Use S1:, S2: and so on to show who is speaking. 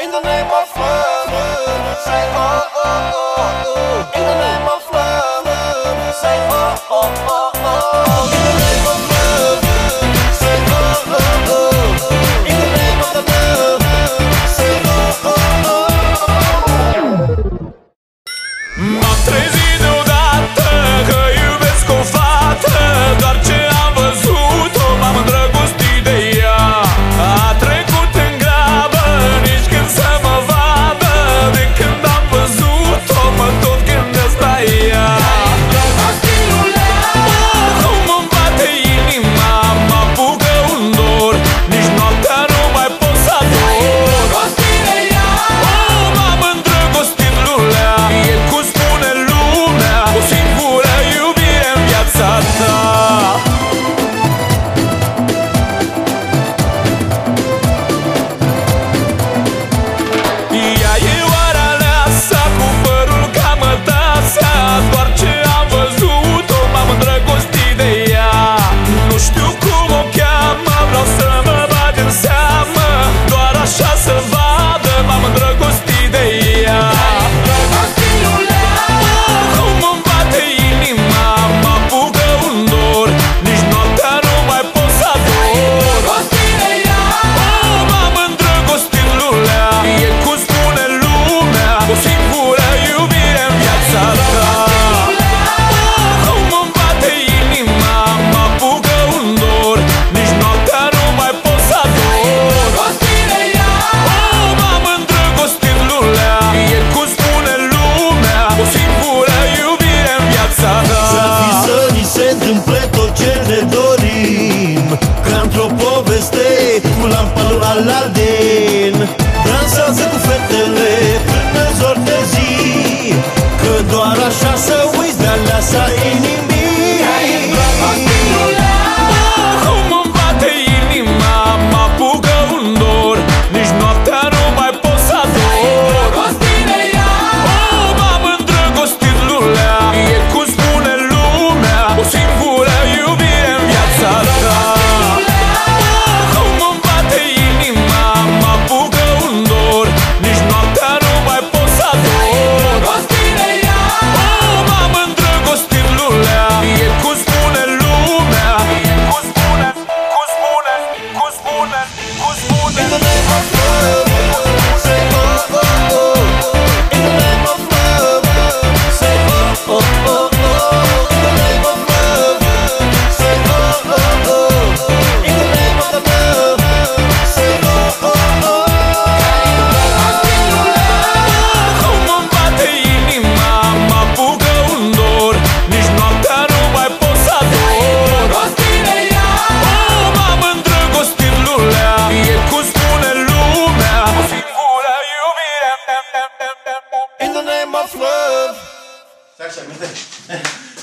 S1: In the name of love, say oh oh oh oh. In the name of love, say oh oh oh oh. In the name of love, say oh oh oh. In the name of the love, say oh oh oh.
S2: M-am trezit deodată că iubesc o fată, doar ce am văzut-o m-am îndrăgostit de ea. A trecut în grabă, nici când să mă vadă, de când am văzut-o mă tot gândesc la ea. Cum îmi bate inima, mă apucă un dor, nici noaptea nu mai pot să ador. M-am îndrăgostit lulea, e cum spune lumea, o singură iubire în viața ta. Ea e oara aleasa, cu părul ca mătasea, doar ce am văzut-o m-am îndrăgostit de ea. Nu știu cum o cheamă, vreau să mă bag în seamă, doar așa să vadă m-am îndrăgostit de ea. Cum îmi bate inima, mă apucă un dor, nici noaptea nu mai pot să ador. M-am îndrăgostit lulea, e cum spune lumea, o singură iubire în viața ta. Cum îmi bate inima, mă apucă un dor, nici noaptea nu mai pot să ador. M-am îndrăgostit lulea, e cum spune lumea, o singură iubire în viața ta.
S3: S-ar fi să ni se întâmple tot ce ne dorim, ca într-o poveste cu lampa lui Aladdin. Dansează cu fetele până zor de zi, că doar așa să uiți de aleasa inimii.
S2: Cum îmi bate inima, mă apucă un dor, nici noaptea nu mai pot să ador. M-am îndrăgostit lulea, e cum spune lumea, o singură iubire în viața ta. Cum îmi bate inima, mă apucă un dor, nici noaptea nu mai pot să ador. M-am îndrăgostit lulea, e cum spune lumea, cum spune.
S1: In the name of love, say oh oh oh. In the name of love, say oh oh oh oh. In the name of love, say oh oh oh. In the name of the love, say oh oh oh.
S2: Cum îmi bate inima, mă apucă un dor, nici noaptea nu mai pot să ador. M-am îndrăgostit lulea, e cum spune lumea, o singură iubire.
S1: In the name of love.
S3: Stai așa,